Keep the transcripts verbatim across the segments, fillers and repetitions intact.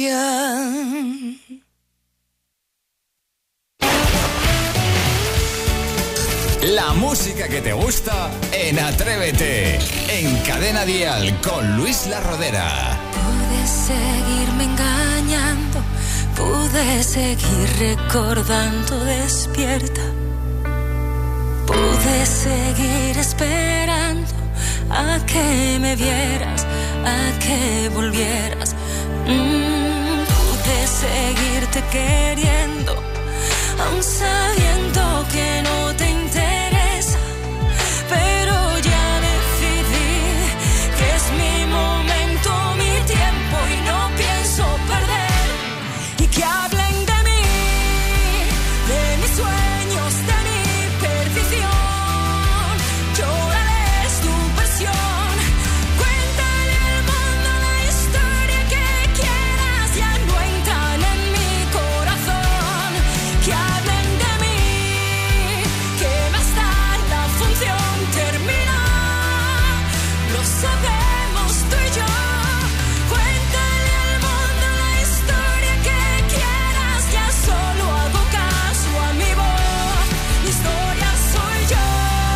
bien. La música que te gusta en Atrévete, en Cadena Dial con Luis La Rodera. Pude seguirme engañando, pude seguir recordando despierta. Pude seguir esperando a que me vieras, a que volvieras. Mm, pude seguirte queriendo, aun sabiendo que no te interesa, pero ya decidí que es mi momento, mi tiempo y no pienso perder. Y que hablen de mí, de mis sueños, de mi perdición. Llórales tu versión, cuéntale al mundo la historia que quieras, ya no entran en mi corazón. Que hablen de mí, que más da, la función termina. Lo sabemos tú y yo. Cuéntale al mundo la historia que quieras, ya solo hago caso a mi voz. Mi historia soy yo.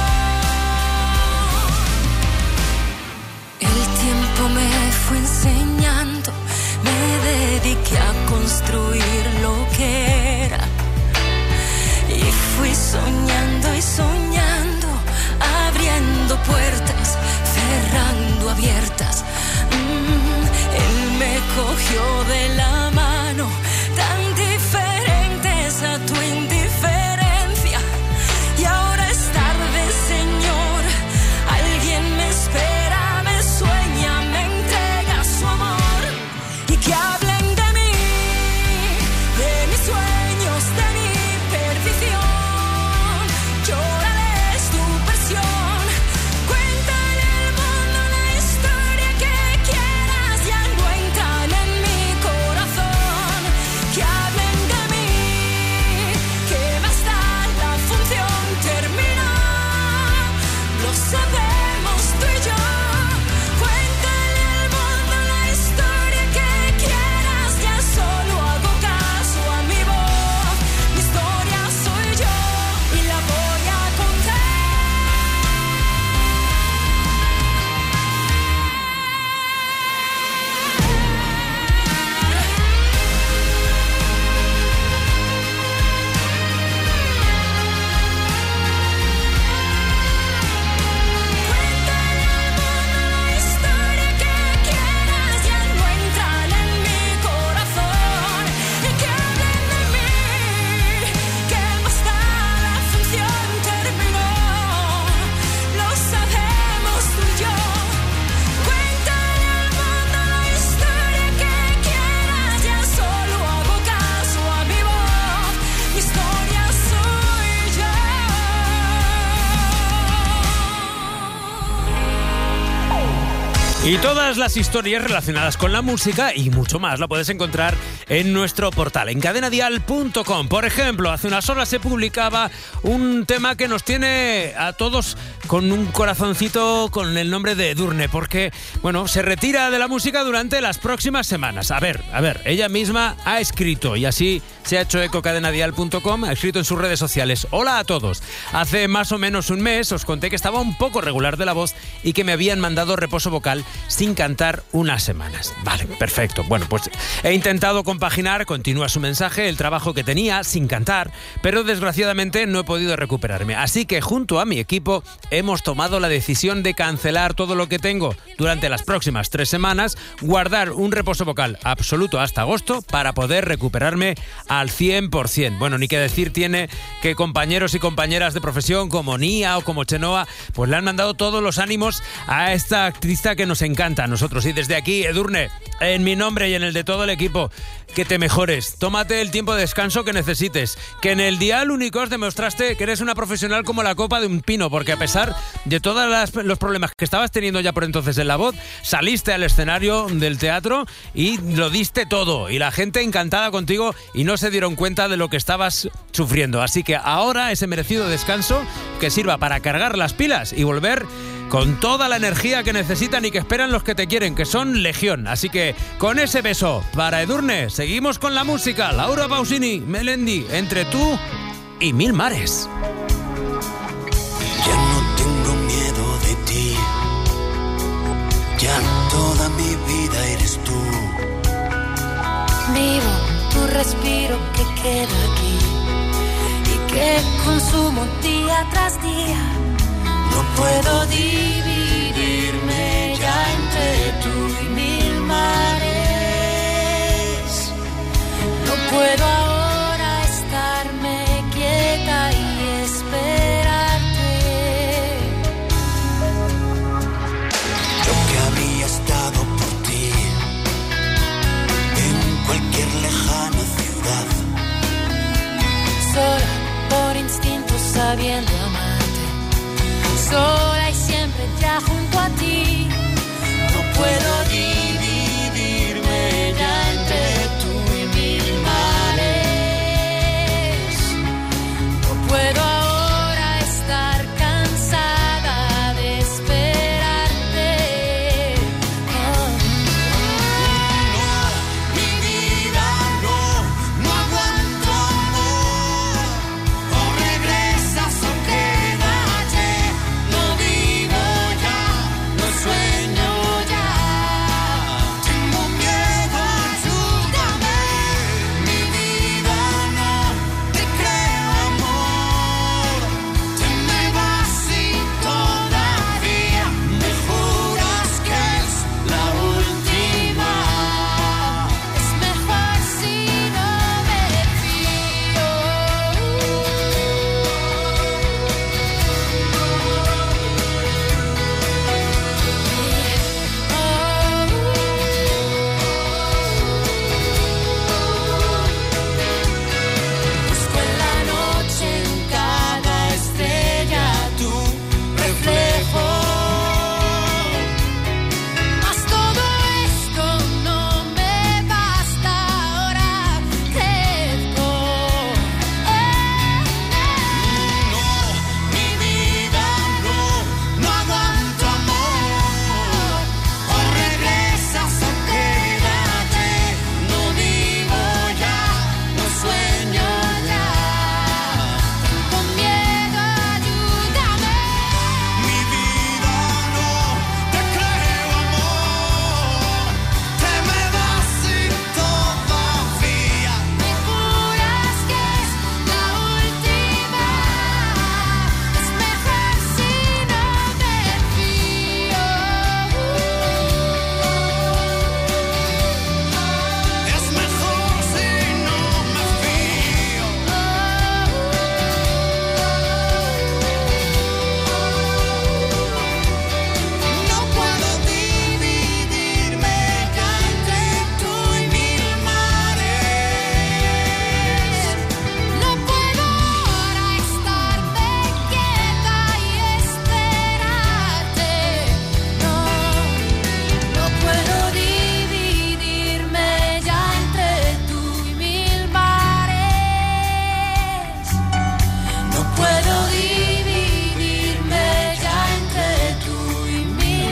El tiempo me fue enseñando, me dediqué a construir lo que era. Y fui soñando y soñando, abriendo puertas, cerrando abiertas. Mm, él me cogió de la mano, tan diferentes a tu indiferencia. Y ahora es tarde, Señor, alguien me espera, me sueña, me entrega su amor. Y que hablen de mí, de mis sueños, de mi perdición. Llórales tu versión, cuéntale al mundo la historia que quieras, ya no entran en mi corazón. Que hablen de mí, que más da, la función termina. Lo sabemos tú y yo. Cuéntale al mundo la historia que quieras, ya solo hago caso a mi voz. Mi historia soy yo y la voy a contar. Cuéntale al mundo la historia que quieras, ya no entran en mi corazón. Y que hablen de mí, que más da, la función terminó. Lo sabemos tú y yo. Cuéntale al mundo la historia que quieras, ya solo hago caso a mi voz. Mi historia soy yo. Y todas las historias relacionadas con la música y mucho más la puedes encontrar en nuestro portal, en cadena dial punto com. Por ejemplo, hace unas horas se publicaba un tema que nos tiene a todos con un corazoncito con el nombre de Edurne, porque, bueno, se retira de la música durante las próximas semanas. A ver, a ver, ella misma ha escrito, y así se ha hecho eco cadena dial punto com, ha escrito en sus redes sociales: hola a todos, hace más o menos un mes os conté que estaba un poco regular de la voz y que me habían mandado reposo vocal sin cantar unas semanas. Vale, perfecto. Bueno, pues he intentado compaginar, continúa su mensaje, el trabajo que tenía sin cantar, pero desgraciadamente no he podido recuperarme. Así que junto a mi equipo hemos tomado la decisión de cancelar todo lo que tengo durante las próximas tres semanas, guardar un reposo vocal absoluto hasta agosto para poder recuperarme al cien por ciento. Bueno, ni que decir tiene que compañeros y compañeras de profesión como Nia o como Chenoa, pues le han mandado todos los ánimos a esta artista que nos encanta a nosotros. Y desde aquí, Edurne, en mi nombre y en el de todo el equipo, que te mejores, tómate el tiempo de descanso que necesites, que en el Dial Únicos demostraste que eres una profesional como la copa de un pino, porque a pesar de todos los problemas que estabas teniendo ya por entonces en la voz, saliste al escenario del teatro y lo diste todo, y la gente encantada contigo y no se dieron cuenta de lo que estabas sufriendo. Así que ahora ese merecido descanso que sirva para cargar las pilas y volver con toda la energía que necesitan y que esperan los que te quieren, que son legión. Así que con ese beso para Edurne, seguimos con la música. Laura Pausini, Melendi, Entre tú y mil mares. Ya no tengo miedo de ti, ya toda mi vida eres tú. Vivo tu respiro que queda aquí y que consumo día tras día. No puedo dividirme ya entre tú y mil mares. No puedo ahora estarme quieta y esperarte. Yo que había estado por ti en cualquier lejana ciudad, sola por instinto sabiendo amarte, sola y siempre ya junto a ti. no puedo dividirme ya entre tú y mil mares. No puedo ahora estar cansada de esperarte. Oh. No, mi vida no, no aguanto amor. O regresas o quédate. No vivo ya, no sueño ya. Tengo miedo, ayúdame. Mi vida no, te creo amor. Te me vas y todavía me juras que es la última. Es mejor si no me fío. Busco en la noche en cada estrella tu reflejo. Mas todo esto no me basta, ahora crezco. No, mi vida no, no aguanto amor. O regresas o quédate. No vivo ya, no sueño ya. Con miedo, ayúdame. Mi vida no, te creo amor. Te me vas y todavía. Me juras que es la última. Es mejor si no me fío. Es mejor si no me fío. No puedo dividirme ya entre tú y mil mares. No puedo ahora estarme quieta y esperarte. No, no puedo dividirme ya entre tú y mil mares. No puedo dividirme ya entre tú y mil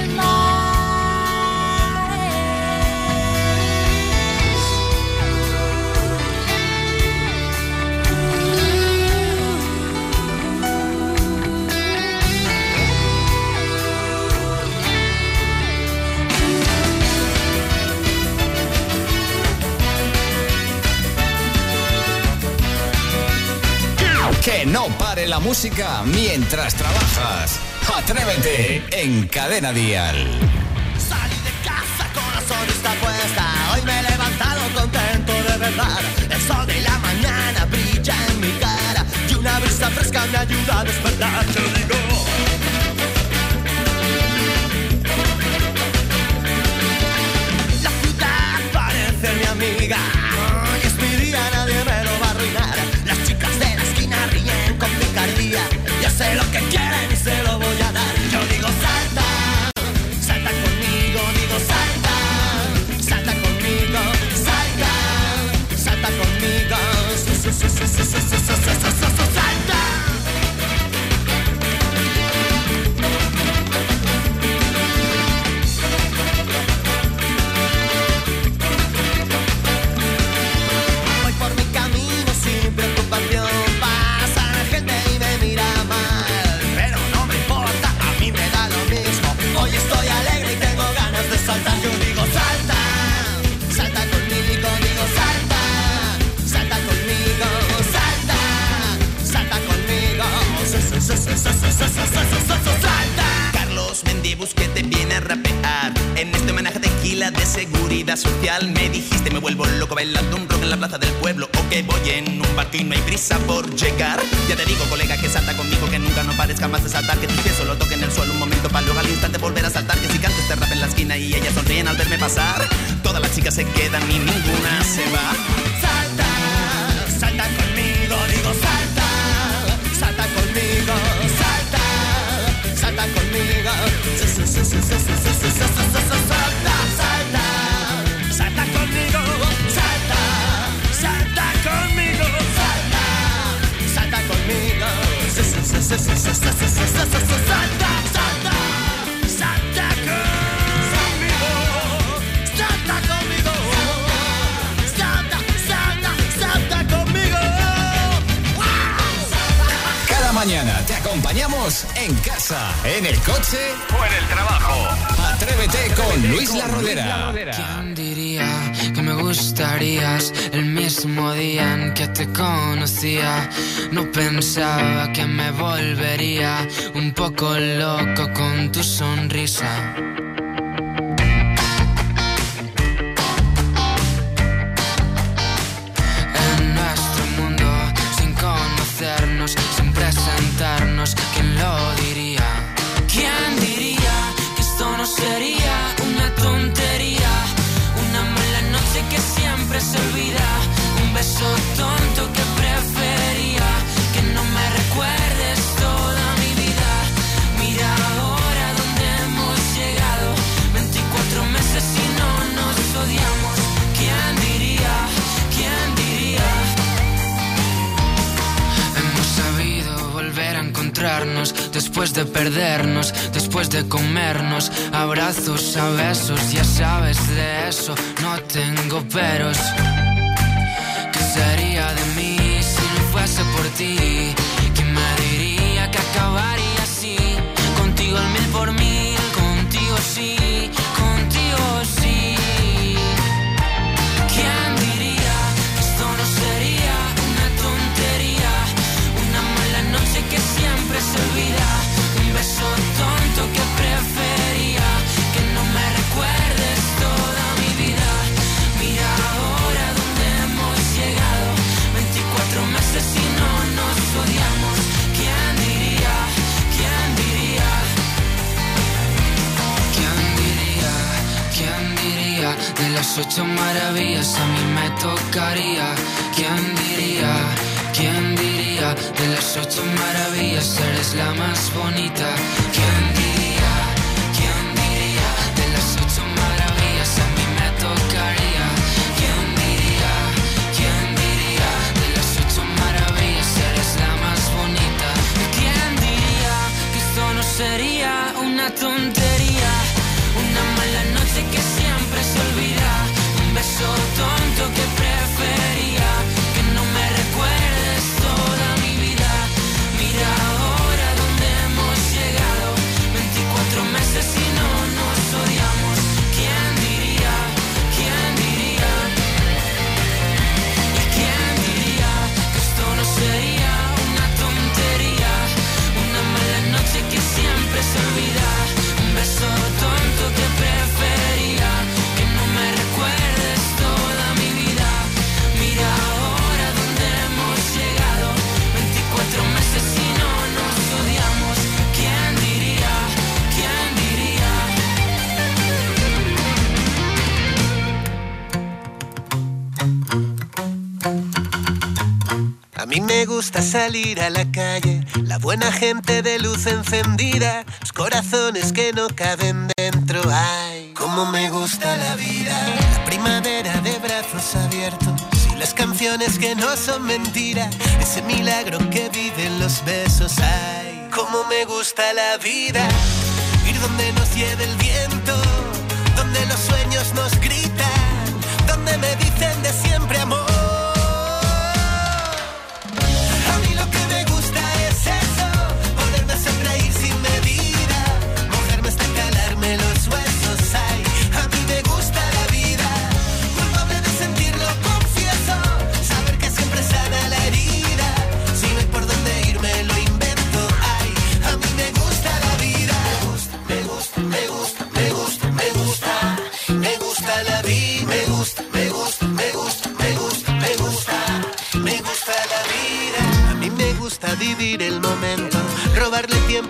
Que no pare la música mientras trabajas. Atrévete en Cadena Dial. Salí de casa con la sonrisa puesta. Hoy me he levantado contento de verdad. El sol de la mañana brilla en mi cara y una brisa fresca me ayuda a despertar. Te lo digo. La ciudad parece mi amiga. Hoy es mi día, nadie me lo va a arruinar. Las chicas de la esquina ríen con picardía. Yo sé lo que quieren y se lo voy a dar. Yo digo salta, salta conmigo, digo salta, salta conmigo, salta, salta conmigo, salta. a rapear. En este homenaje a tequila de seguridad social me dijiste me vuelvo loco bailando un rock en la plaza del pueblo, o que voy en un barco y no hay prisa por llegar. Ya te digo, colega, que salta conmigo, que nunca no pares jamás de saltar, que tus pies solo toquen el suelo un momento para luego al instante volver a saltar, que si canto este rap en la esquina y ellas sonríen al verme pasar, todas las chicas se quedan y ninguna se va. Salta, salta conmigo, digo salta, salta conmigo, salta, salta conmigo, salta, salta, salta conmigo, salta, salta conmigo, salta, salta conmigo, salta, salta, salta conmigo, salta conmigo, salta, salta, salta conmigo. Cada mañana te acompañamos en casa, en el coche o en el trabajo. Atrévete con Luis La Rodera. ¿Quién diría que me gustarías el mismo día en que te conocía? No pensaba que me volvería un poco loco con tu sonrisa. En nuestro mundo, sin conocernos, sin presentarnos, ¿quién lo diría? ¿Quién diría que esto no sería una tontería? Una mala noche que siempre se olvida, un beso tonto que prefería que no me recuerdes toda mi vida. Mira ahora dónde hemos llegado, veinticuatro meses y no nos odiamos. ¿Quién diría? ¿Quién diría? Hemos sabido volver a encontrarnos después de perdernos, después de comernos, abrazos a besos, ya sabes de eso, no tengo peros. ¿Qué sería de mí si no fuese por ti? ¿Quién me diría que acabaría así? Contigo el mil por mil, contigo sí, contigo sí. ¿Quién diría que esto no sería una tontería? Una mala noche que siempre se olvida, un beso tonto que prefería que no me recuerdes toda mi vida. Mira ahora dónde hemos llegado, veinticuatro meses y no nos odiamos. ¿Quién diría? ¿Quién diría? ¿Quién diría? ¿Quién diría? De las ocho maravillas a mí me tocaría. ¿Quién diría? ¿Quién diría? De las ocho maravillas eres la más bonita. ¿Quién diría? ¿Quién diría? De las ocho maravillas a mí me tocaría. ¿Quién diría? ¿Quién diría? De las ocho maravillas eres la más bonita. ¿Quién diría que esto no sería una tontería? Una mala noche que siempre se olvida, un beso tonto que prefería que no me recuerdes toda mi vida. Mira ahora dónde hemos llegado, veinticuatro meses y no nos odiamos. ¿Quién diría? ¿Quién diría? ¿Y quién diría que esto no sería una tontería? Una mala noche que siempre se olvida, un beso tonto que prefería que no me recuerdes toda mi vida. Mira ahora dónde hemos llegado, veinticuatro meses y no nos odiamos. ¿Quién diría? ¿Quién diría? A mí me gusta salir a la calle, la buena gente de luz encendida, los corazones que no caben dentro. Ay, cómo me gusta la vida, la primavera de brazos abiertos y las canciones que no son mentira, ese milagro que viven los besos. Ay, cómo me gusta la vida, ir donde nos lleve el viento, donde los sueños nos gritan, donde me dicen de siempre amor. A mí lo que me gusta es eso, poderme sonreír sin medida, mojarme hasta calarme los huesos. Ay, a mí me gusta la vida, culpable de sentirlo, confieso, saber que siempre sana la herida, si no hay por dónde irme lo invento. Ay, a mí me gusta la vida, me gusta, me gusta, me gusta, me gusta.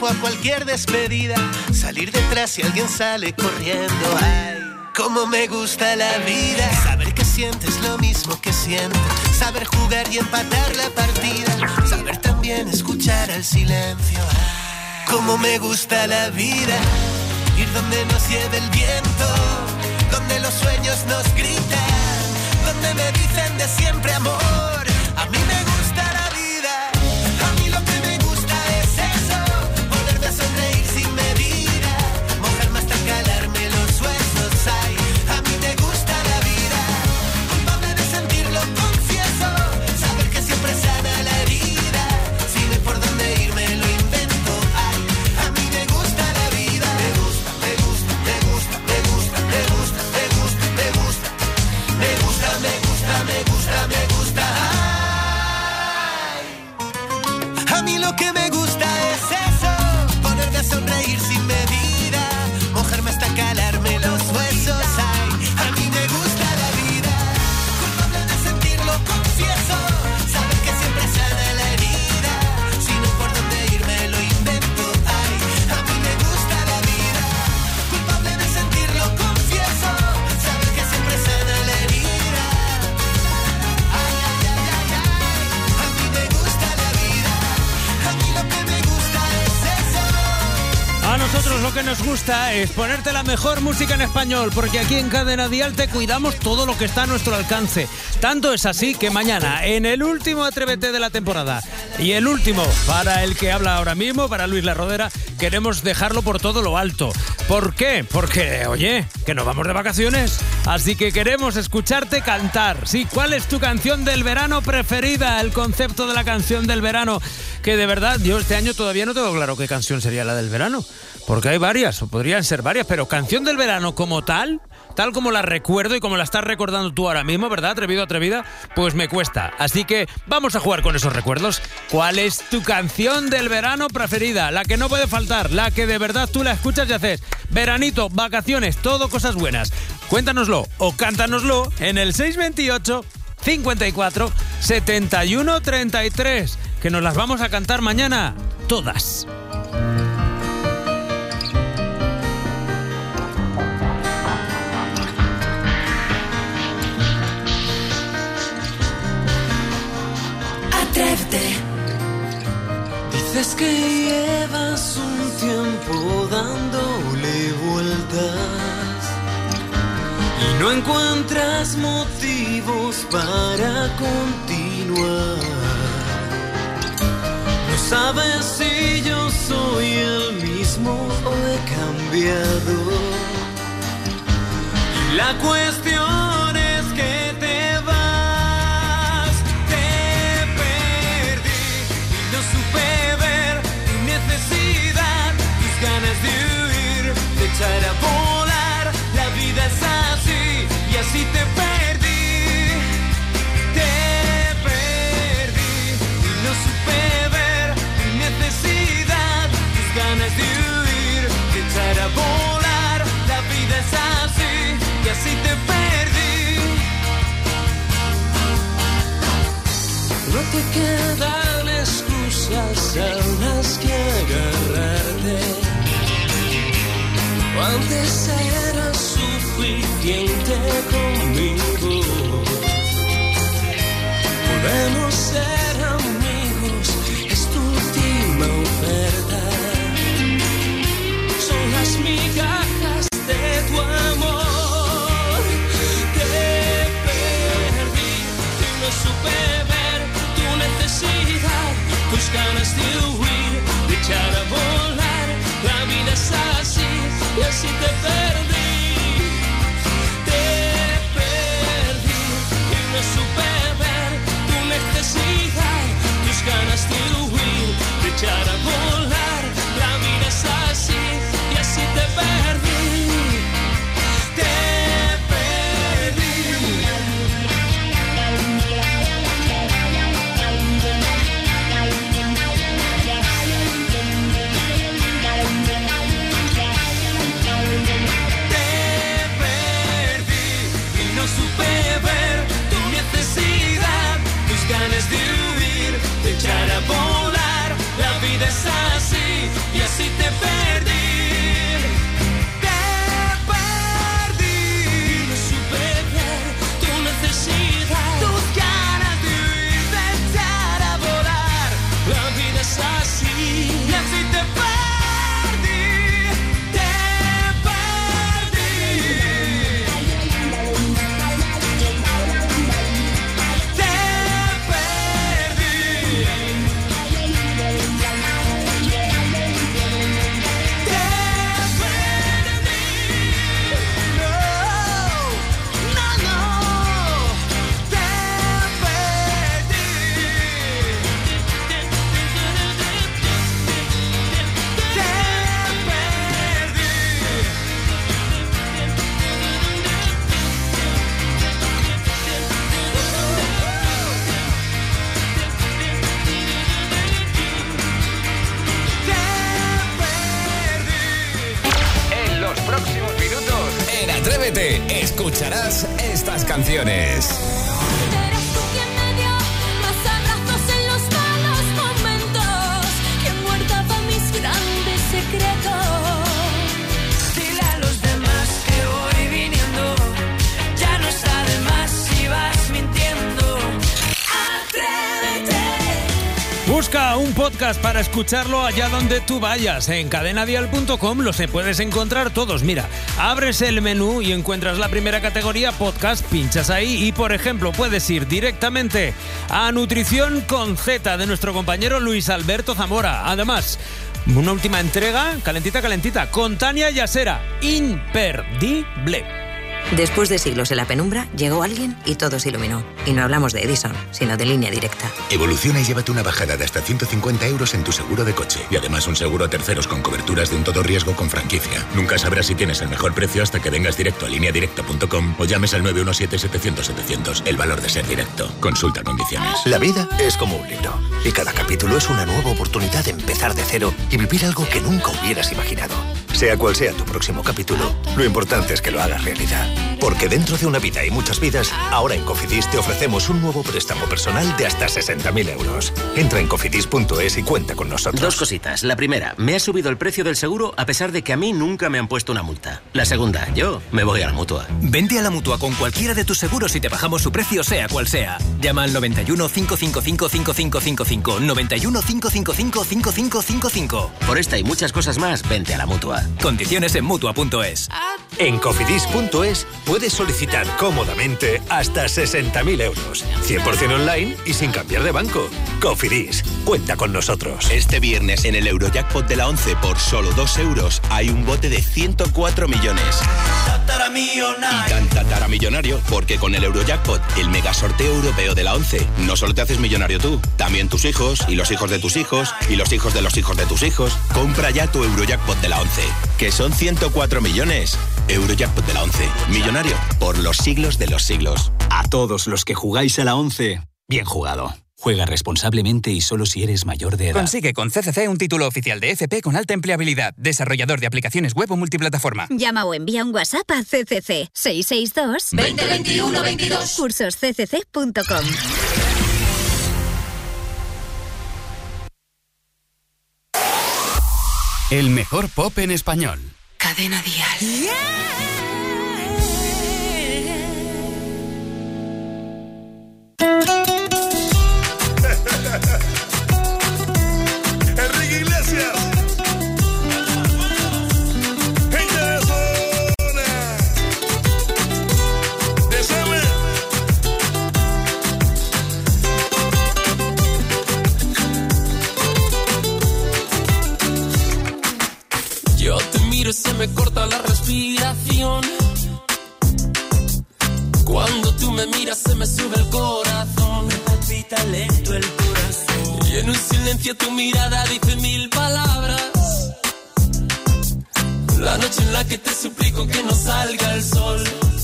a cualquier despedida, salir detrás si alguien sale corriendo. Ay, cómo me gusta la vida, saber que sientes lo mismo que siento, saber jugar y empatar la partida, saber también escuchar al silencio. Ay, cómo me gusta la vida, ir donde nos lleve el viento, donde los sueños nos gritan, donde me dicen de siempre amor. A mí me gusta la vida, a mí lo que me gusta es eso, volverme a sonreír sin medida, mojarme hasta calarme los huesos. Ay, a mí me gusta la vida, culpable de sentirlo, confieso, saber que siempre sana la herida, si no hay por dónde irme lo invento. Ay, a mí me gusta la vida, me gusta, me gusta, me gusta, me gusta, me gusta, me gusta, me gusta, me gusta, me gusta, me gusta, me gusta. Ay, a mí lo que me gusta es eso, ponerme a sonreír sin medida, mojarme hasta calarme los huesos. Ay, a mí me gusta la vida, culpable de sentirlo, confieso, saber que siempre sana la herida, si no por dónde irme lo invento. Ay, a mí me gusta la vida, culpable de sentirlo, confieso, saber que siempre sana la herida. Ay, ay, ay, ay, ay, a mí me gusta la vida, a mí lo que me gusta es eso. A nosotros lo que nos gusta es ponerte la mejor música en español, porque aquí en Cadena Dial te cuidamos todo lo que está a nuestro alcance. Tanto es así que mañana, en el último Atrévete de la temporada, y el último para el que habla ahora mismo, para Luis La Rodera, queremos dejarlo por todo lo alto. ¿Por qué? Porque, oye, que nos vamos de vacaciones, así que queremos escucharte cantar. Sí, ¿cuál es tu canción del verano preferida? El concepto de la canción del verano, que de verdad, yo este año todavía no tengo claro qué canción sería la del verano, porque hay varias, o podrían ser varias, pero canción del verano como tal, tal como la recuerdo y como la estás recordando tú ahora mismo, ¿verdad, atrevido, atrevida? Pues me cuesta. Así que vamos a jugar con esos recuerdos. ¿Cuál es tu canción del verano preferida? La que no puede faltar, la que de verdad tú la escuchas y haces veranito, vacaciones, todo cosas buenas. Cuéntanoslo o cántanoslo en el seis veintiocho cincuenta y cuatro setenta y uno treinta y tres, que nos las vamos a cantar mañana todas. Atrévete. Dices que llevas un tiempo dándole vueltas y no encuentras motivos para continuar. No sabes si yo soy el mismo o he cambiado. Y la cuestión es que te vas, te perdí y no supe ver tu necesidad, tus ganas de huir, de echar a volar. La vida es así y así te perdí, te perdí y no supe ver tu necesidad, tus ganas de huir, de echar a volar. La vida es así y así te perdí. No te quedan excusas a las que agarrarte. Antes era suficiente conmigo. Podemos ser amigos, es tu última oferta. Son las migajas de tu amor. Te perdí y no supe ver tu necesidad, tus ganas de huir, de echar a volar. La vida es así y así te perdí, te perdí y no supe ver tu necesidad, tus ganas de huir, de echar a volar. La vida es así y así te perdí, te perdí. escucharás estas canciones. Eres tú quien me dio más abrazos en los malos momentos, quien guardaba mis grandes secretos. Dile a los demás que voy viniendo, ya no está de más si vas mintiendo. Atrévete. Busca un podcast para escucharlo allá donde tú vayas. En cadena dial punto com los puedes encontrar todos. Mira, abres el menú y encuentras la primera categoría, podcast, pinchas ahí y, por ejemplo, puedes ir directamente a Nutrición con Z de nuestro compañero Luis Alberto Zamora. Además, una última entrega, calentita, calentita, con Tania Yasera, imperdible. Después de siglos en la penumbra, llegó alguien y todo se iluminó. Y no hablamos de Edison, sino de Línea Directa. Evoluciona y llévate una bajada de hasta ciento cincuenta euros en tu seguro de coche. Y además un seguro a terceros con coberturas de un todo riesgo con franquicia. Nunca sabrás si tienes el mejor precio hasta que vengas directo a línea directa punto com o llames al nueve uno siete, setecientos, setecientos. El valor de ser directo. Consulta condiciones. La vida es como un libro. Y cada capítulo es una nueva oportunidad de empezar de cero y vivir algo que nunca hubieras imaginado. Sea cual sea tu próximo capítulo, lo importante es que lo hagas realidad. Porque dentro de una vida y muchas vidas, ahora en Cofidis te ofrecemos un nuevo préstamo personal de hasta sesenta mil euros. Entra en cofidis punto es y cuenta con nosotros. Dos cositas. La primera, me ha subido el precio del seguro a pesar de que a mí nunca me han puesto una multa. La segunda, yo me voy a la Mutua. Vente a la Mutua con cualquiera de tus seguros y te bajamos su precio sea cual sea. Llama al noventa y uno, cinco cinco cinco, cinco cinco cinco cinco, noventa y uno, cinco cinco cinco, cinco cinco cinco cinco. Por esta y muchas cosas más, vente a la Mutua. Condiciones en mutua punto es. En cofidis punto es puedes solicitar cómodamente hasta sesenta mil euros. cien por ciento online y sin cambiar de banco. Cofidis, cuenta con nosotros. Este viernes en el Eurojackpot de la once por solo dos euros hay un bote de ciento cuatro millones. Y tan tataramillonario porque con el Eurojackpot, el mega sorteo europeo de la once, no solo te haces millonario tú, también tus hijos y los hijos de tus hijos y los hijos de los hijos de tus hijos. Compra ya tu Eurojackpot de la once, que son ciento cuatro millones. Eurojackpot de la once, millonario por los siglos de los siglos. A todos los que jugáis a la once, bien jugado. Juega responsablemente y solo si eres mayor de edad. Consigue con C C C un título oficial de F P con alta empleabilidad, desarrollador de aplicaciones web o multiplataforma. Llama o envía un WhatsApp a C C C seis seis dos, veinte veintiuno veintidós. Cursos c c c punto com. El mejor pop en español. Cadena Dial. Yeah. Enrique Iglesias. Gente de zona. De Summer. Yo te miro y se me corta la respiración. Cuando tú me miras se me sube el corazón. Me palpita lento el corazón. Y en un silencio tu mirada dice mil palabras. La noche en la que te suplico que no salga el sol.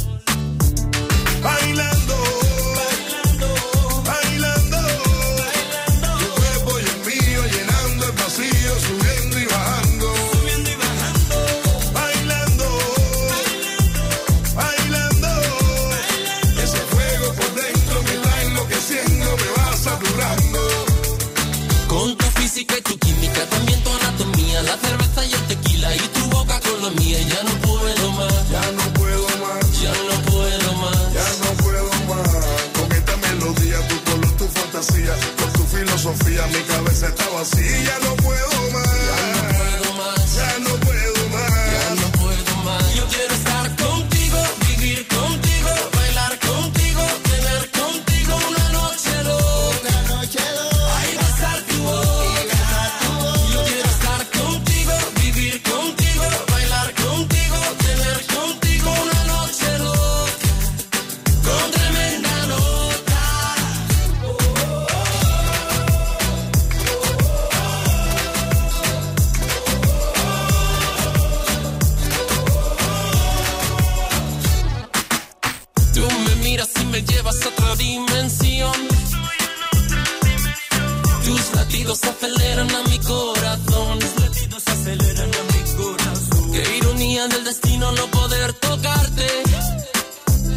Bailando, bailando, bailando, bailando. Tu cuerpo y el mío llenando el vacío, subiendo y bajando, subiendo y bajando. Bailando, bailando, bailando, bailando. Ese fuego por dentro me va enloqueciendo, me va saturando. Con tu física y tu química, también tu anatomía, la cerveza y el tequila y tu boca con la mía. Ya no puedo más, ya no puedo más, ya no puedo más, ya no puedo más. Con esta melodía, tu color, tu fantasía, con tu filosofía, mi cabeza está vacía. Ya no puedo más, ya no puedo más, ya no puedo más, ya no puedo más. Yo quiero estar contigo, vivir contigo, bailar contigo, tener contigo una noche loca, una noche loca. Ay, besar tu boca. Yo quiero estar contigo, vivir contigo, bailar contigo, tener contigo una noche loca, con tremenda nota. Tú me miras y me llevas a otra dimensión. Tus latidos aceleran a mi corazón. Tus latidos aceleran a mi corazón. Qué ironía del destino no poder tocarte.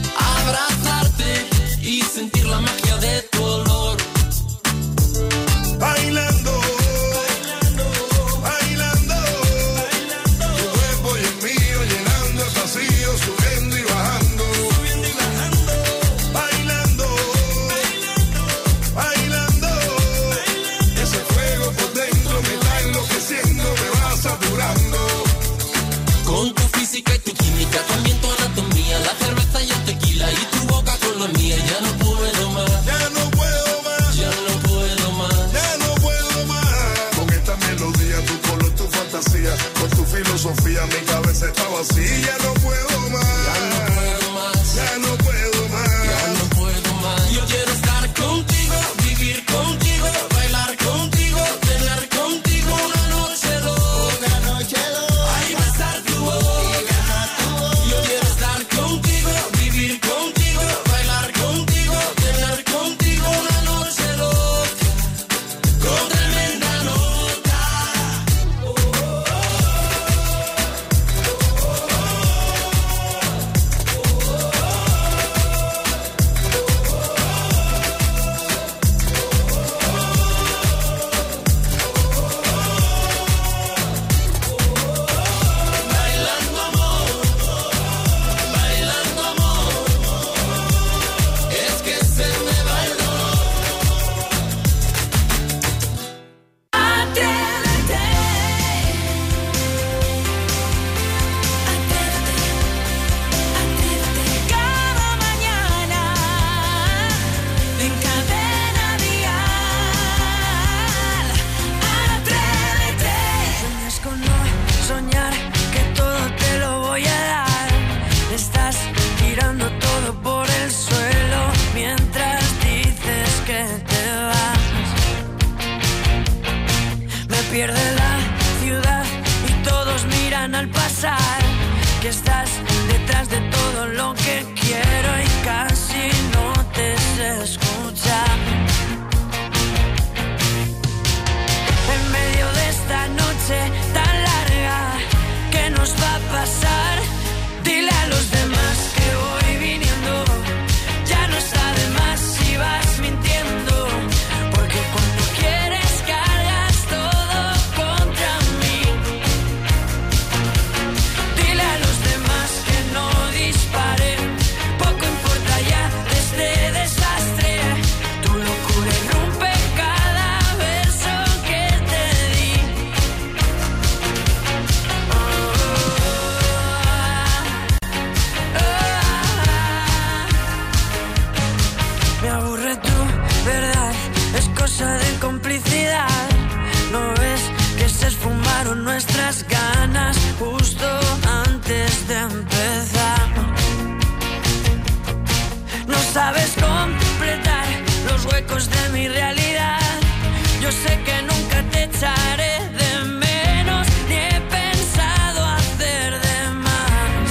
física y tu química, también tu anatomía, la cerveza y el tequila y tu boca con la mía. Ya no puedo más, Ya no puedo más, ya no puedo más. ya no puedo más. Con esta melodía, tu color, tu fantasía, con tu filosofía, mi cabeza está vacía. Ya no puedo más, Ya no puedo más, ya no puedo más. ya no puedo más. Yo quiero estar contigo, vivir contigo, bailar contigo, tener contigo una noche loca, Una noche loca. ay, besar tu boca. Yo quiero estar contigo, vivir contigo, bailar contigo, tener contigo una noche loca, con tremenda nota. Bailando amor, bailando amor, es que se me va el dolor. Atrévete, atrévete, cada mañana en Cadena Dial. Atrévete. Sueñas con no soñar que todo te lo voy a dar. Estás tirando todo por el suelo mientras dices que te vas. Me pierde la ciudad y todos miran al pasar. Que estás detrás de todo lo que quiero y casi no te sé escuchar. En medio de esta noche tan larga, ¿qué nos va a pasar? Dile a los demás que voy viniendo. Ya no está de más si vas mintiendo, porque cuando quieres cargas todo contra mí. Dile a los demás que no disparen, poco importa ya de este desastre. Tu locura irrumpe cada verso que te di. Oh, oh, oh. Me aburre tu verdad, es cosa de complicidad. ¿No ves que se esfumaron nuestras ganas justo antes de empezar? No sabes completar los huecos de mi realidad. Yo sé que nunca te echaré de menos, ni he pensado hacer de más.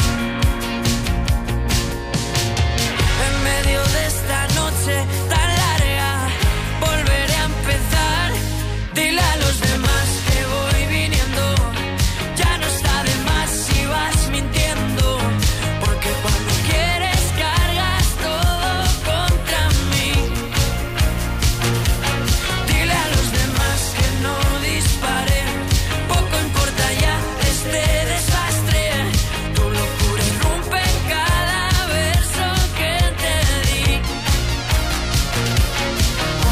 En medio de esta noche tan larga, volveré a empezar. Dile a los demás que voy viniendo. Ya no está de más si vas mintiendo, porque cuando quieres cargas todo contra mí. Dile a los demás que no disparen, poco importa ya este desastre. Tu locura irrumpe en cada verso que te di. Oh, oh,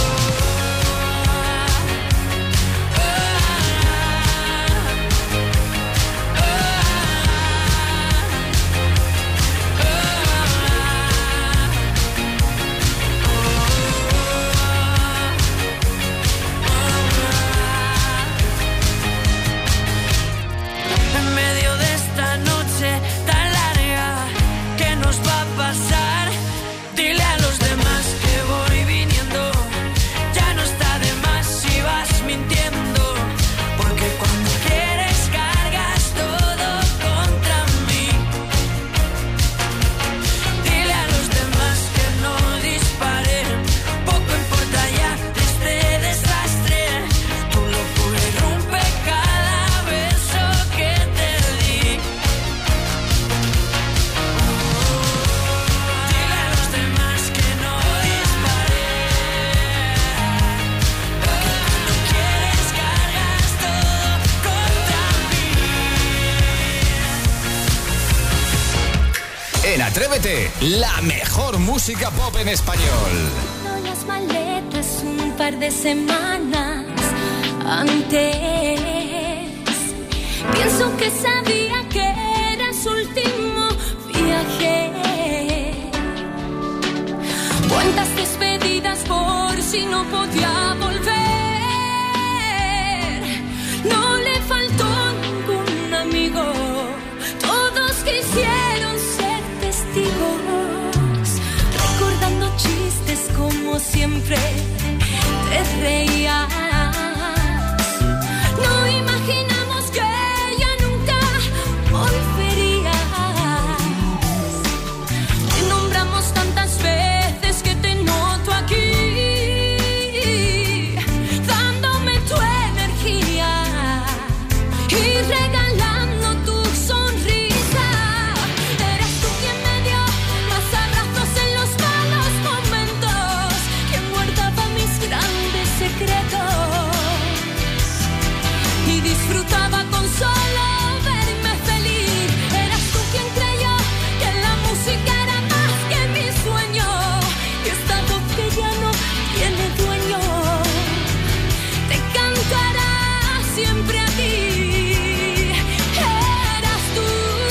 En medio de esta noche tan larga, ¿qué nos va a pasar? Dile a los demás que voy viniendo. Ya no está de más si vas mintiendo, porque cuando quieres cargas todo contra mí. Dile a los demás que no disparen, poco importa ya de este desastre. Tu locura irrumpe cada verso que te di. Dile a los demás que no disparen, porque cuando quieres cargas todo contra mí. En Atrévete, la mejor música pop en español. Las maletas un par de semanas antes. Pienso que sabía que eras y no podía volver. No le faltó ningún amigo, todos quisieron ser testigos, recordando chistes como siempre te reías. No imaginamos que ella nunca volvería. Te nombramos tantas veces que te noto aquí, dándome tu energía y regalando tu sonrisa. Eras tú quien me dio más abrazos en los malos momentos, quien guardaba mis grandes secretos y disfrutaba con solo verme feliz. Eras tú quien creyó que la música era más que mi sueño, y esta voz que ya no tiene dueño te cantará siempre a ti. Eras tú.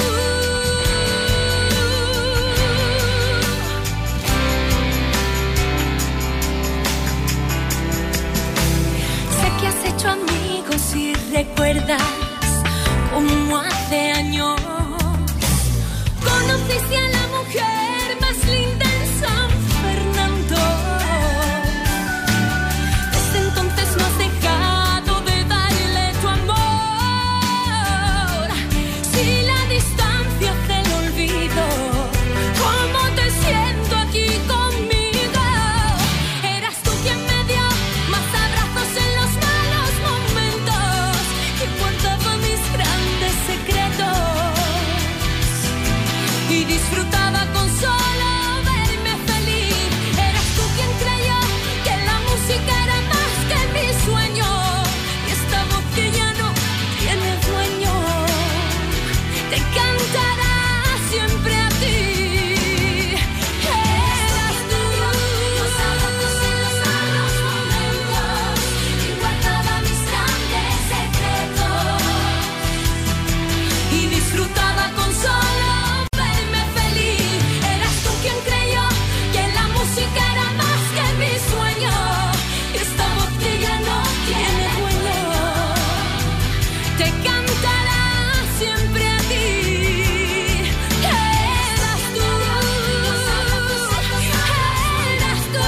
Sé que has hecho amigos y recuerdas como hace años conociste a la mujer más linda en San Fernando. Desde entonces no has dejado de darle tu amor. Si la distancia hace el olvido, ¿cómo te siento aquí conmigo? Eras tú quien me dio más abrazos en los malos momentos, que guardaba mis grandes secretos y disfrutaba con solo verme feliz. Eras tú quien creyó que la música era más que mi sueño, y esta voz que ya no tiene dueño te cantará siempre a ti. Eras tú. Los abrazos en los malos momentos y guardaba mis grandes secretos y disfrutaba con solo verme feliz. Eras tú quien creyó que la música era más que mi sueño, y esta voz que ya no tiene dueño te cantará siempre a ti. Eras tú. Eras tú.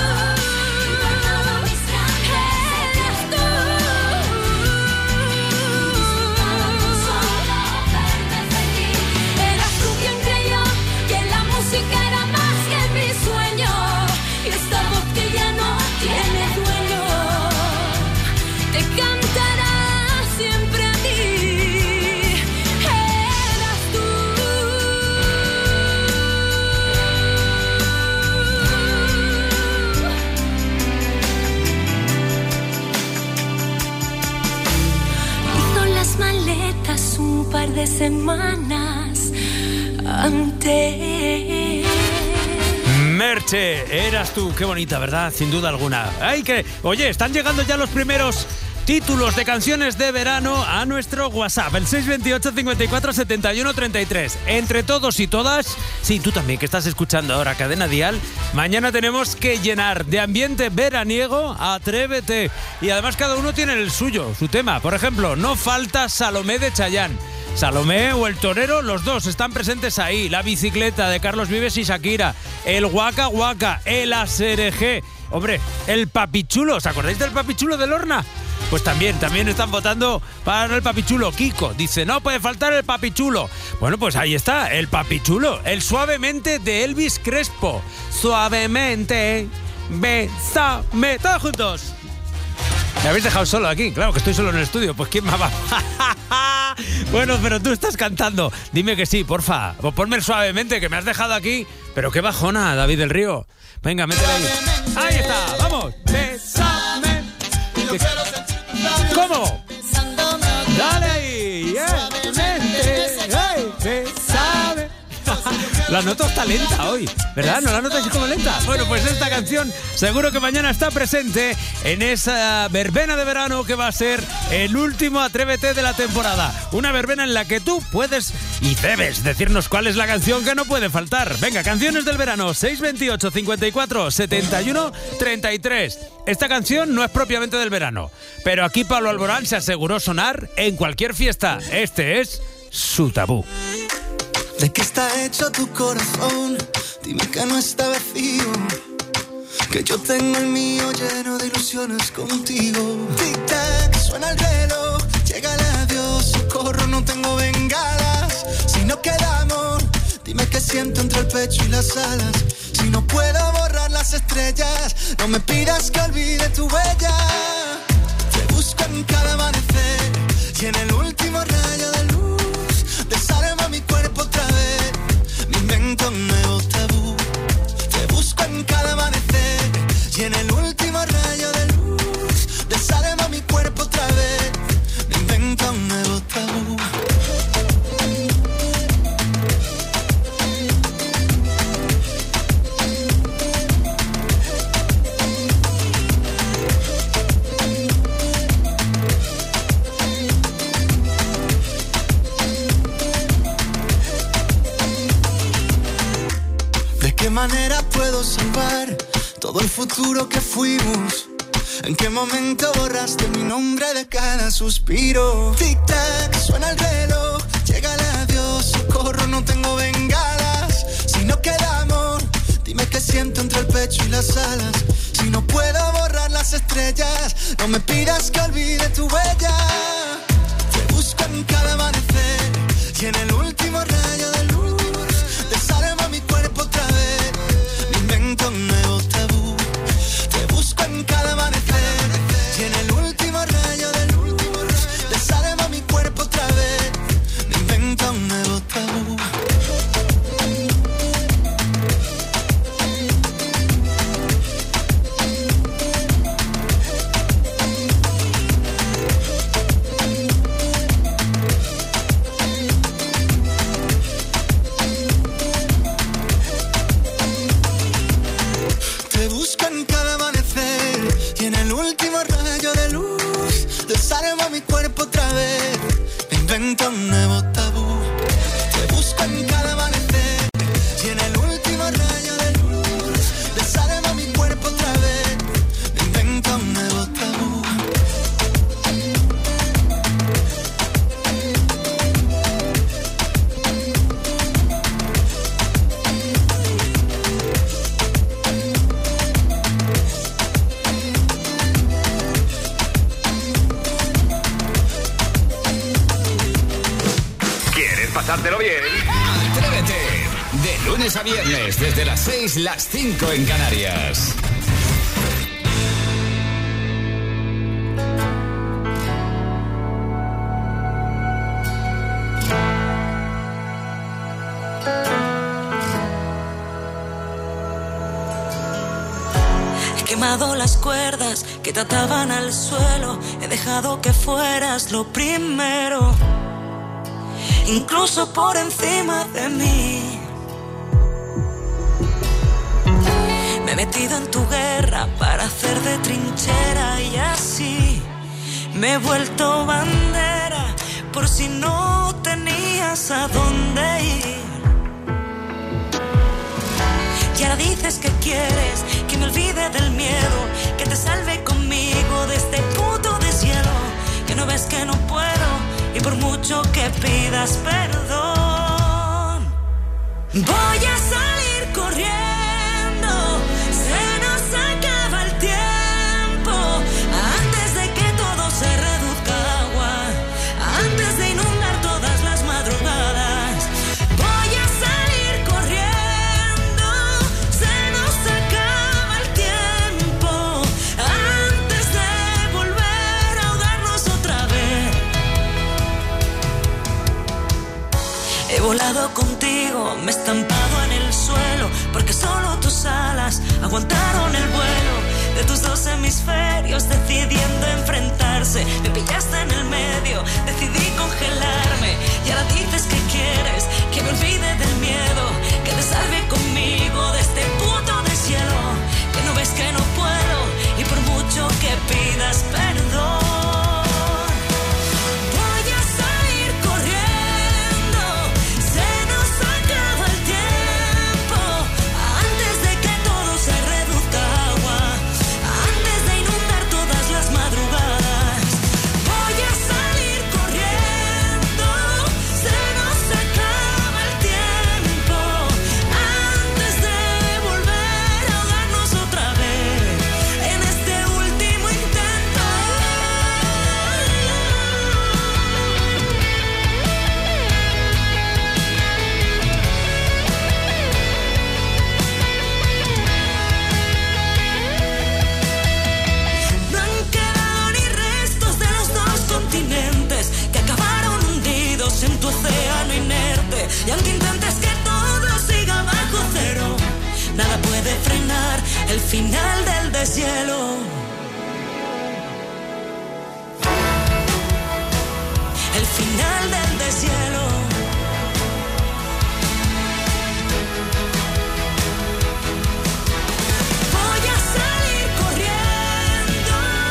Eras tú. Eras tú quien creyó que la música era más que mi sueño, y esta voz que ya no tiene dueño te cantará siempre a ti. Eras tú. Hizo las maletas un par de semanas antes. Merche, eras tú, qué bonita, ¿verdad? Sin duda alguna. Ay, que, oye, están llegando ya los primeros títulos de canciones de verano a nuestro WhatsApp, el seis dos ocho, cincuenta y cuatro, setenta y uno, treinta y tres. Entre todos y todas, sí, tú también que estás escuchando ahora Cadena Dial, mañana tenemos que llenar de ambiente veraniego Atrévete. Y además cada uno tiene el suyo, su tema. Por ejemplo, no falta Salomé de Chayanne. Salomé o el torero, los dos están presentes ahí. La bicicleta de Carlos Vives y Shakira. El Waka Waka, el Aserejé. Hombre, el Papichulo. ¿Os acordáis del Papichulo de Lorna? Pues también, también están votando para el Papichulo. Kiko dice, no puede faltar el Papichulo. Bueno, pues ahí está, el Papichulo. El Suavemente de Elvis Crespo. Suavemente, bésame. Todos juntos. Me habéis dejado solo aquí, claro que estoy solo en el estudio. Pues ¿quién me va? Bueno, pero tú estás cantando. Dime que sí, porfa. Pues ponme el Suavemente, que me has dejado aquí. Pero qué bajona, David del Río. Venga, métele ahí. Ahí está, vamos. Bésame. ¿Cómo? Dale ahí. Yeah. Bésame. La noto está lenta hoy, ¿verdad? ¿No la notas así como lenta? Bueno, pues esta canción seguro que mañana está presente en esa verbena de verano que va a ser el último Atrévete de la temporada. Una verbena en la que tú puedes y debes decirnos cuál es la canción que no puede faltar. Venga, canciones del verano, seis veintiocho, cincuenta y cuatro, setenta y uno, treinta y tres. Esta canción no es propiamente del verano, pero aquí Pablo Alborán se aseguró sonar en cualquier fiesta. Este es su tabú. ¿De qué está hecho tu corazón? Dime que no está vacío, que yo tengo el mío lleno de ilusiones contigo. Tic-tac, suena el reloj, llega el adiós, socorro, no tengo bengalas. Si no queda amor, dime qué siento entre el pecho y las alas. Si no puedo borrar las estrellas, no me pidas que olvide tu huella. Te busco en cada amanecer y en el último rayo de luz desarma mi cuerpo otra vez, me invento un nuevo tabú. Te busco en cada amanecer y en el último rayo de luz desarma mi cuerpo otra vez, me invento un nuevo tabú. ¿De qué manera puedo salvar todo el futuro que fuimos? ¿En qué momento borraste mi nombre de cada suspiro? Tic-tac, suena el reloj, llega el adiós, socorro, no tengo bengalas. Si no queda amor, dime qué siento entre el pecho y las alas. Si no puedo borrar las estrellas, no me pidas que olvide tu huella. Te busco en cada amanecer y en el último rayo de luz desarma mi cuerpo otra vez, me invento un nuevo tabú. Te busco en cada amanecer y en el último rayo de luz desarma mi cuerpo otra vez, me invento un nuevo tabú. Te busco en cada amanecer y en el último rayo de luz desarma mi cuerpo otra vez, me invento un nuevo tabú. Te busco en cada amanecer y en el último rayo de luz desarma mi cuerpo otra vez, me invento un nuevo tabú. ¿Quieres pasártelo bien? Atrévete. De lunes a viernes, desde las seis, las cinco en Canarias. He quemado las cuerdas que te ataban al suelo. He dejado que fueras lo primero, incluso por encima de mí. Me he metido en tu guerra para hacer de trinchera y así me he vuelto bandera por si no tenías a dónde ir. Y ahora dices que quieres que me olvide del miedo, que te salve conmigo de este puto deshielo. Que no ves que no puedo y por mucho que pidas perdón, voy a salir corriendo, se nos acaba el tiempo, antes de que todo se reduzca a agua, antes de inundar todas las madrugadas. Voy a salir corriendo, se nos acaba el tiempo, antes de volver a ahogarnos otra vez. He volado contigo, me he estampado en el suelo, porque solo tus alas aguantaron el vuelo de tus dos hemisferios, decidiendo enfrentarse. Me pillaste en el medio, decidí congelarme. Y ahora dices que quieres que me olvide del miedo, que te antes que todo siga bajo cero. Nada puede frenar el final del deshielo. El final del deshielo. Voy a salir corriendo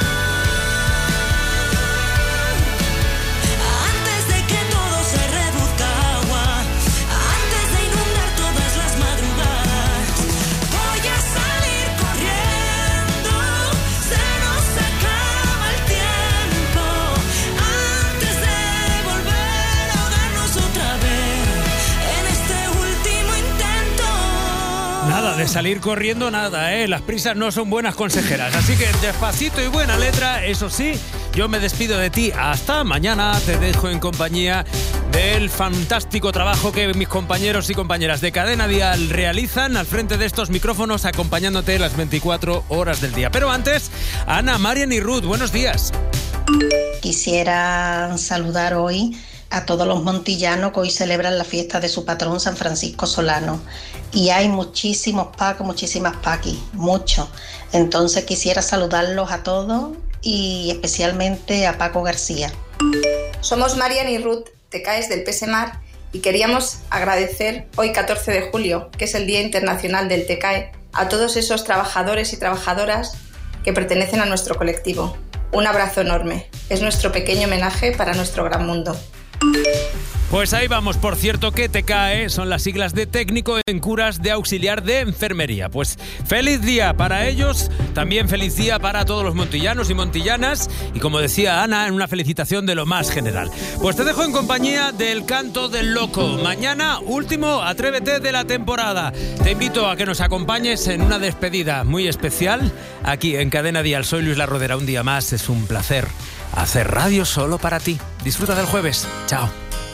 antes de que todo se reduzca a agua, antes de inundar todas las madrugadas. Voy a salir corriendo, se nos acaba el tiempo, antes de volver a ahogarnos otra vez en este último intento. Nada de salir corriendo, nada, ¿eh? Las prisas no son buenas consejeras. Así que despacito y buena letra, eso sí, yo me despido de ti. Hasta mañana, te dejo en compañía del fantástico trabajo que mis compañeros y compañeras de Cadena Dial realizan al frente de estos micrófonos, acompañándote las veinticuatro horas del día. Pero antes, Ana, Marian y Ruth, buenos días. Quisiera saludar hoy a todos los montillanos que hoy celebran la fiesta de su patrón San Francisco Solano. Y hay muchísimos pacos, muchísimas paquis, muchos. Entonces quisiera saludarlos a todos y especialmente a Paco García. Somos Marian y Ruth, de CAES del PESEMAR, y queríamos agradecer hoy catorce de julio, que es el Día Internacional del TECAE, a todos esos trabajadores y trabajadoras que pertenecen a nuestro colectivo. Un abrazo enorme. Es nuestro pequeño homenaje para nuestro gran mundo. Pues ahí vamos. Por cierto, que T K E son las siglas de técnico en curas de auxiliar de enfermería. Pues feliz día para ellos, también feliz día para todos los montillanos y montillanas, y como decía Ana, una felicitación de lo más general. Pues te dejo en compañía del Canto del Loco. Mañana, último Atrévete de la temporada. Te invito a que nos acompañes en una despedida muy especial aquí en Cadena Dial. Soy Luis La Rodera, un día más. Es un placer hacer radio solo para ti. Disfruta del jueves. Chao.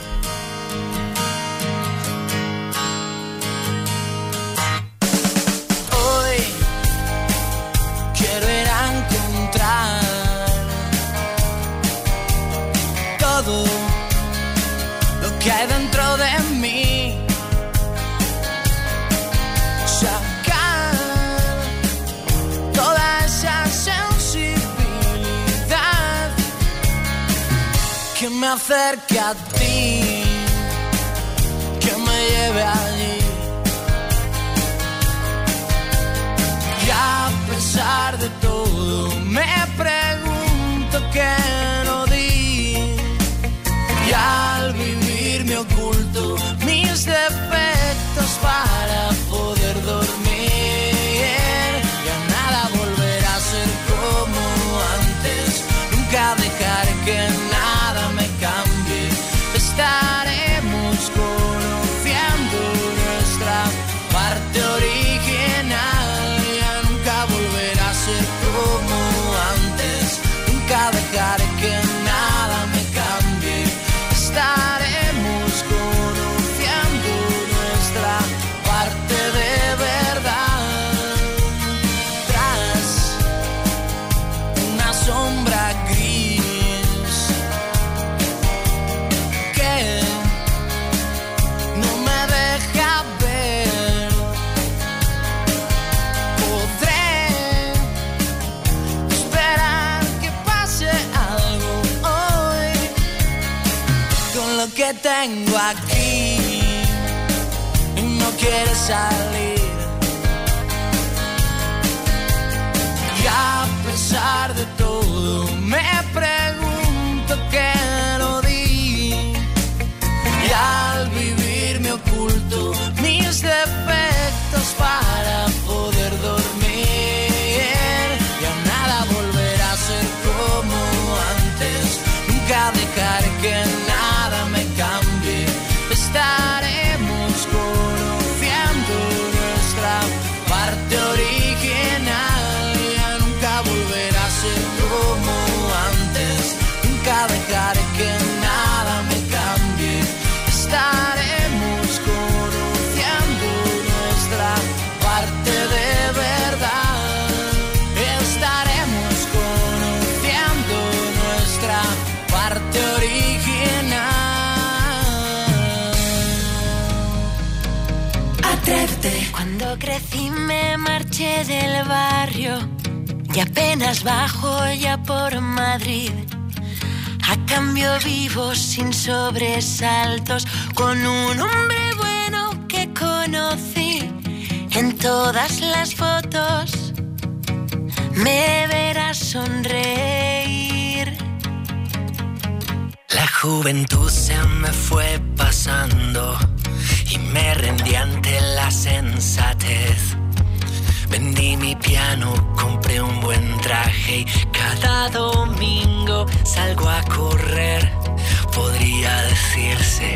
Todo lo que hay dentro de mí, sacar toda esa sensibilidad que me acerque a ti, que me lleve allí. Y a pesar de todo me pregunto qué no di. Y al vivir me oculto mis defectos para poder dormir. Ya nada volverá a ser como antes. Nunca dejaré que nada me cambie. Estaremos conociendo nuestra parte original. Ya nunca volverá a ser como antes. Nunca dejaré que nada me cambie. Estaremos conociendo nuestra parte de verdad. Tras una sombra gris que no me deja ver, podré esperar que pase algo hoy con lo que tengo aquí y no quiere salir. Y a pesar de todo me pregunto qué no di. Y al vivir me oculto mis defectos para poder dormir. Ya nada volverá a ser como antes. Nunca dejaré que nada me cambie. Estaremos conociendo nuestra parte original. Ya nunca volverá a ser como Atrévete. Cuando crecí me marché del barrio y apenas bajo ya por Madrid. A cambio vivo sin sobresaltos con un hombre bueno que conocí. En todas las fotos me verás sonreír. La juventud se me fue pasando y me rendí ante la sensatez. Vendí mi piano, compré un buen traje y cada domingo salgo a correr. Podría decirse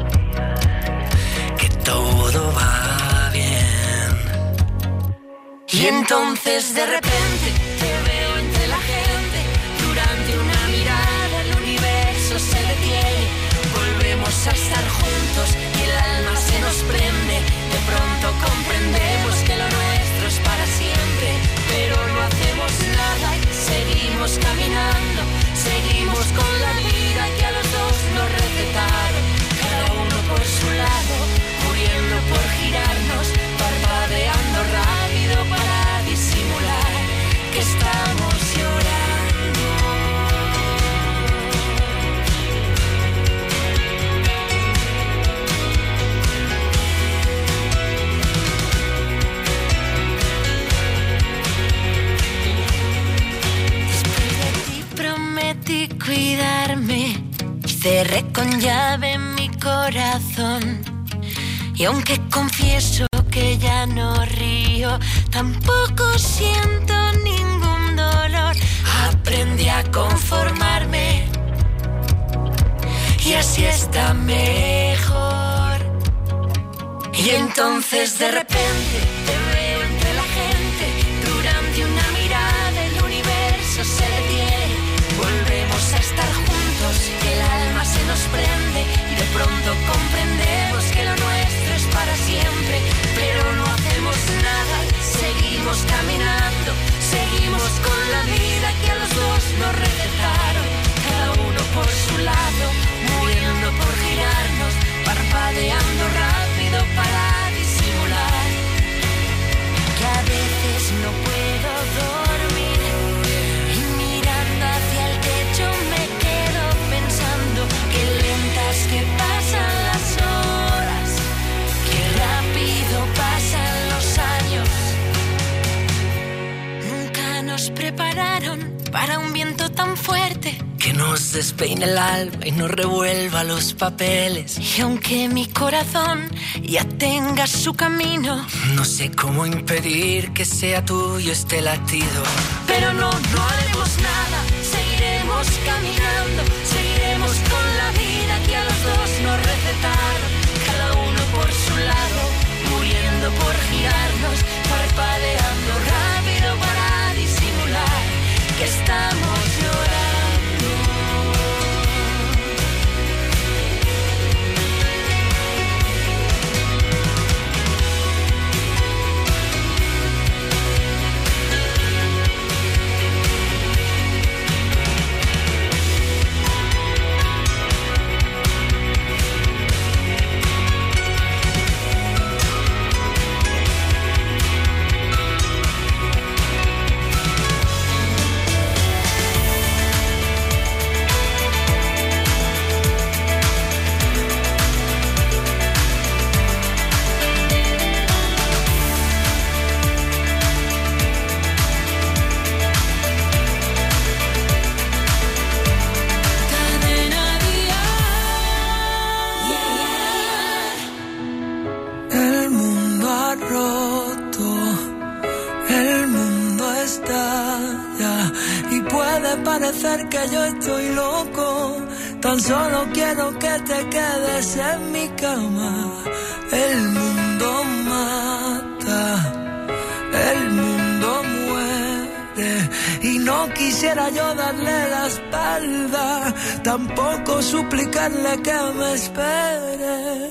que todo va bien. Y entonces de repente te veo entre la gente. Durante una mirada el universo se detiene. Volvemos a estar juntos y el alma se nos prende. De pronto comprendemos que lo nuestro es para siempre. Pero no hacemos nada y seguimos caminando. Seguimos con la vida que a los dos nos recetaron. Cada uno por su lado, muriendo por girarnos. Parpadeando rápido para disimular que estamos llorando. Después de ti prometí cuidarme y cerré con llave mi corazón. Y aunque confieso que ya no río, tampoco siento ningún dolor. Aprendí a conformarme y así está mejor. Y entonces de repente te veo entre la gente. Durante una mirada el universo se detiene. Volvemos a estar juntos y el alma se nos prende. Y de pronto comprendemos que lo nuestro es para siempre. Pero no hacemos nada, seguimos caminando. Seguimos con la vida que a los dos nos recetaron. Cada uno por su lado, muriendo por girarnos. Parpadeando rápido para disimular que a veces no puedo dormir. Y mirando hacia el techo me quedo pensando que lentas que pasan las horas, que rápido pasan los años. Nunca nos prepararon para un viento tan fuerte Que nos despeine el alma y nos revuelva los papeles. Y aunque mi corazón ya tenga su camino, no sé cómo impedir que sea tuyo este latido. Pero no, no haremos nada, seguiremos caminando. Seguiremos con la vida que a los dos nos recetaron. Cada uno por su lado, muriendo por girarnos. Parpadeando rápido para disimular que estamos llorando. Parecer que yo estoy loco, tan solo quiero que te quedes en mi cama. El mundo mata, el mundo muere, y no quisiera yo darle la espalda, tampoco suplicarle que me espere.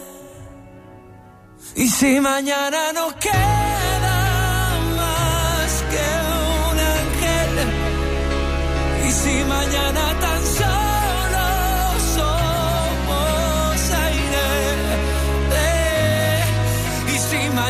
Y si mañana no queda más que un ángel, y si mañana tan solo somos aire, eh, y si mañana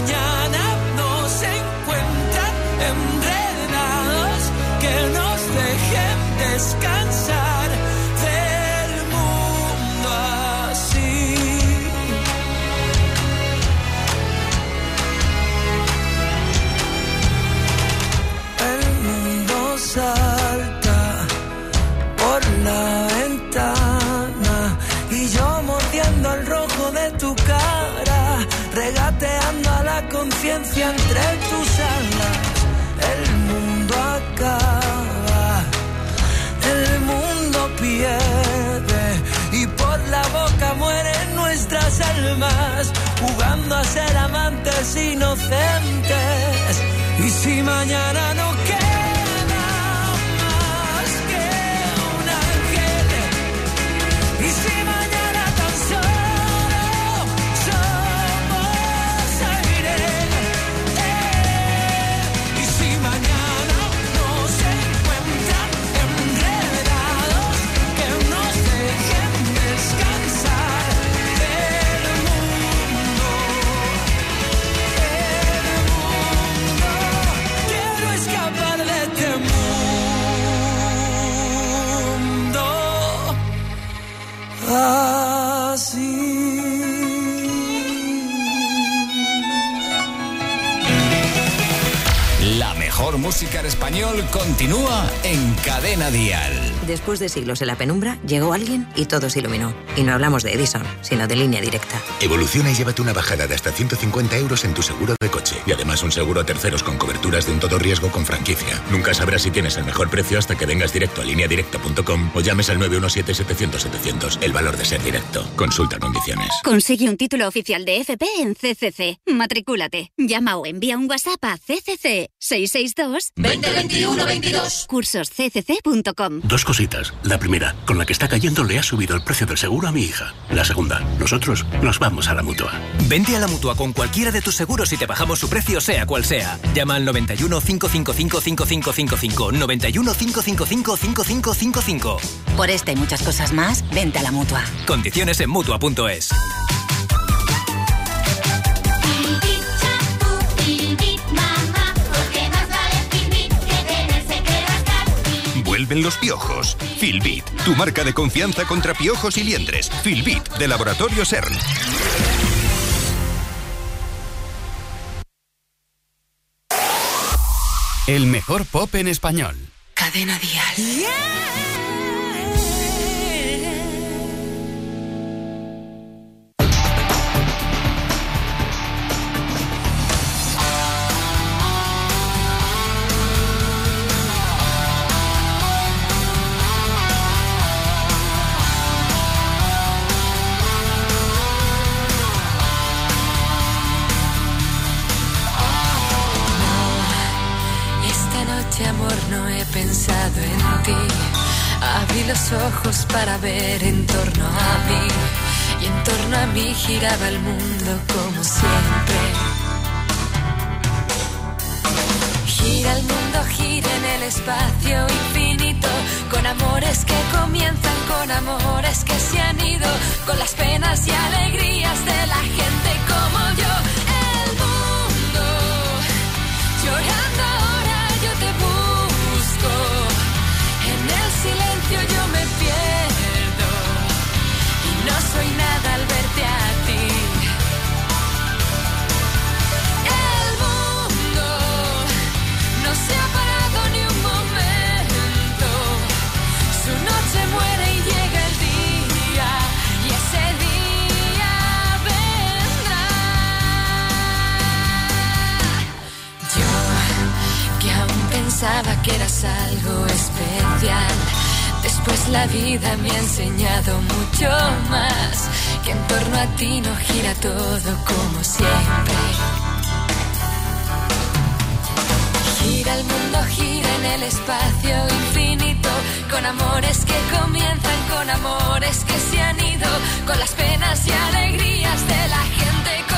paseando a la conciencia entre tus alas. El mundo acaba, el mundo pierde y por la boca mueren nuestras almas, jugando a ser amantes inocentes. Y si mañana no queda más que un ángel, y si mañana tan solo somos aire, eh, y si mañana nos encuentran enredados, que nos dejen descansar del mundo, el mundo. Quiero escapar de este mundo así. La mejor música en español continúa en Cadena Dial. Después de siglos en la penumbra, llegó alguien y todo se iluminó. Y no hablamos de Edison, sino de Línea Directa. Evoluciona y llévate una bajada de hasta ciento cincuenta euros en tu seguro de coche. Y además un seguro a terceros con coberturas de un todo riesgo con franquicia. Nunca sabrás si tienes el mejor precio hasta que vengas directo a línea directa punto com o llames al nueve uno siete, setecientos, setecientos. El valor de ser directo. Consulta condiciones. Consigue un título oficial de F P en C C C. Matricúlate. Llama o envía un WhatsApp a C C C seis seis dos, veinte, veintiuno, veintidós. cursos c c c punto com. Dos cositas. La primera, con la que está cayendo le ha subido el precio del seguro a mi hija. La segunda, nosotros nos vamos a la Mutua. Vente a la Mutua con cualquiera de tus seguros y te bajamos su precio sea cual sea. Llama al noventa y uno, cinco cinco cinco, cinco cinco cinco cinco, noventa y uno, cinco cinco cinco, cinco cinco cinco cinco. Por esta y muchas cosas más, vente a la Mutua. Condiciones en Mutua punto es. Vuelven los piojos. Filbit, tu marca de confianza contra piojos y liendres. Filbit, de Laboratorio CERN. El mejor pop en español. Cadena Dial. Amor, no he pensado en ti. Abrí los ojos para ver en torno a mí, y en torno a mí giraba el mundo como siempre. Gira el mundo, gira en el espacio infinito, con amores que comienzan, con amores que se han ido, con las penas y alegrías de la gente como yo. El mundo llorando ahora, yo te busco. En el silencio yo me pierdo y no soy nada al verte a ti. El mundo no se ha parado ni un momento. Su noche muere y llega el día, y ese día vendrá. Yo, que aún pensaba que eras algo especial, después la vida me ha enseñado mucho más, que en torno a ti no gira todo como siempre. Gira el mundo, gira en el espacio infinito, con amores que comienzan, con amores que se han ido, con las penas y alegrías de la gente.